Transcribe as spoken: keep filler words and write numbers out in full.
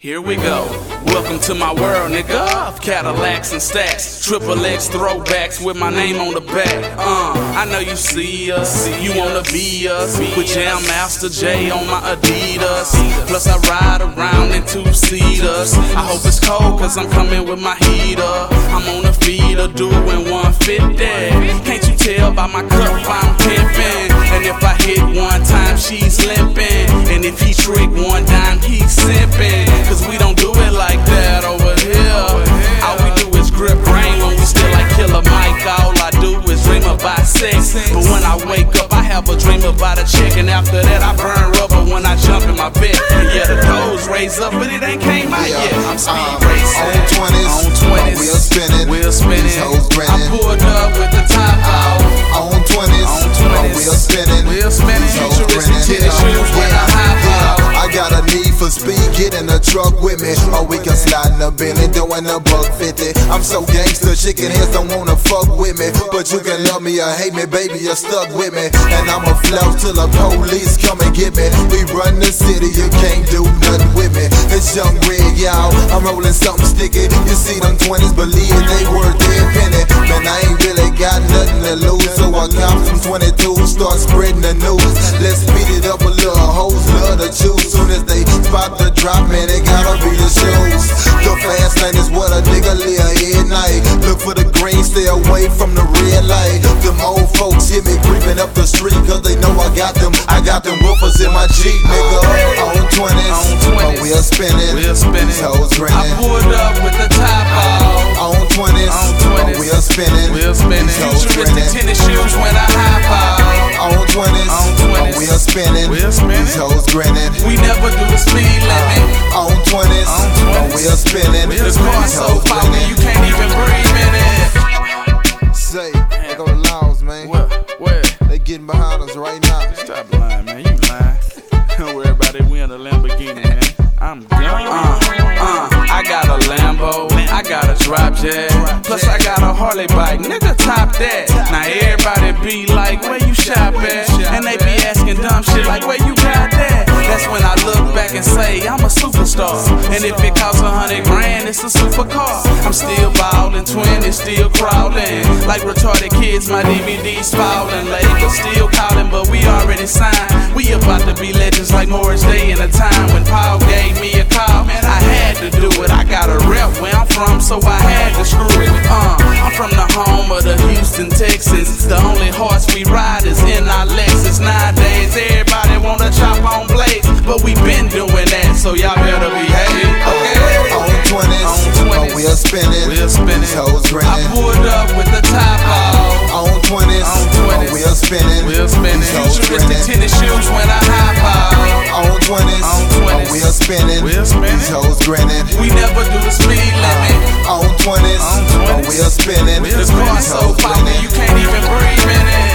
Here we go. Welcome to my world, nigga. Of Cadillacs and stacks, triple X throwbacks with my name on the back. Uh, I know you see us, you wanna be us. With Jam Master Jay on my Adidas. Plus I ride around in two-seaters. I hope it's cold cause I'm coming with my heater. I'm on a feeder doing one fifty. Can't you tell by my cup I'm pimping? And if I hit one time, she's limping. And if he trick one dime, he's simping. Cause we don't do it like that over here. All we do is grip brain when we still like Killer Mike. All I do is dream about sex. But when I wake up, I have a dream about a chick. And after that, I burn rubber when I jump in my bed. And yeah, the doors raise up, but it ain't came out yeah. yet. I'm speed um, racing. On twenties, on twenties, wheel spinning, wheel spinning. These hoes I grinning. pulled up with the top out. On twenties, on twenties, wheel spinning, wheel spinning. These hoes Futuristic grinning. tennis shoes when I hop out. I got a need for speed, get in the truck with me. Or we can slide in the Bentley, doing a buck fifty. I'm so gangster, chicken heads don't wanna fuck with me. But you can love me or hate me, baby, you're stuck with me. And I'ma flout till the police come and get me. We run the city, you can't do nothing with me. It's Young Red, y'all, I'm rolling something sticky. You see them twenties, believe it, they worth their penny. Man, I ain't really got nothing to lose, so I cop some twenty-twos, start spreading the news. Let's speed it up a little, hoes love to choose. Soon as they spot the drop, man, it gotta be the shoes. The fast lane is what a nigga live at night. Look for the green, stay away from the red light. Them old folks hear me creeping up the street, cause they know I got them. I got them woofers in my Jeep, nigga. On twenties, my wheel spinning, wheel spinning. Toes grinning. I pulled up with the top out. On twenties, my wheel spinning, wheel spinning. Futuristic tennis shoes when I hop out. On twenties, my wheel spinning, wheel spinning. Toes grinning. We never do the speed limit. On twenties, my wheel spinning. The car so poppin', you can't even breathe in it. Say, they go to Laos, man. Where? Where? They getting behind us right now. Stop lying, man. You lying. Don't worry about it. We in a Lamborghini, man. I'm gone. Uh, uh, I got a Lambo. I got a drop jet. Plus I got a Harley bike. Nigga, top that. Now everybody be like, where you shop at? And they be asking dumb shit like, where you got that? That's when I look back and say, I'm a superstar. And if it costs a hundred grand, it's a supercar. I'm still ballin', twenties still crawling. Like retarded kids, my D V Ds falling. Label still calling, but we already signed. We about to be legends like Morris Day in a time when Paul gave me a call. Man, I had to do it. I got a rep where I'm from, so I had to screw it. Uh, I'm from the home of the Houston Texans. The only horse we ride is in our Lexus. Nowadays, everybody wanna chop on blades, but we been doing that, so y'all better behave. Okay. On twenties, my wheel spinning, wheel spinning. Toes grinning. I pulled up with the top out. On twenties, my wheel spinning, wheel spinning. Toes Futuristic grinning. tennis shoes when I hop out. On twenties, my wheel spinning, wheel spinning. Toes grinning. We never do the speed limit. On twenties, my wheel spinning, The car so poppin', you can't even breathe in it.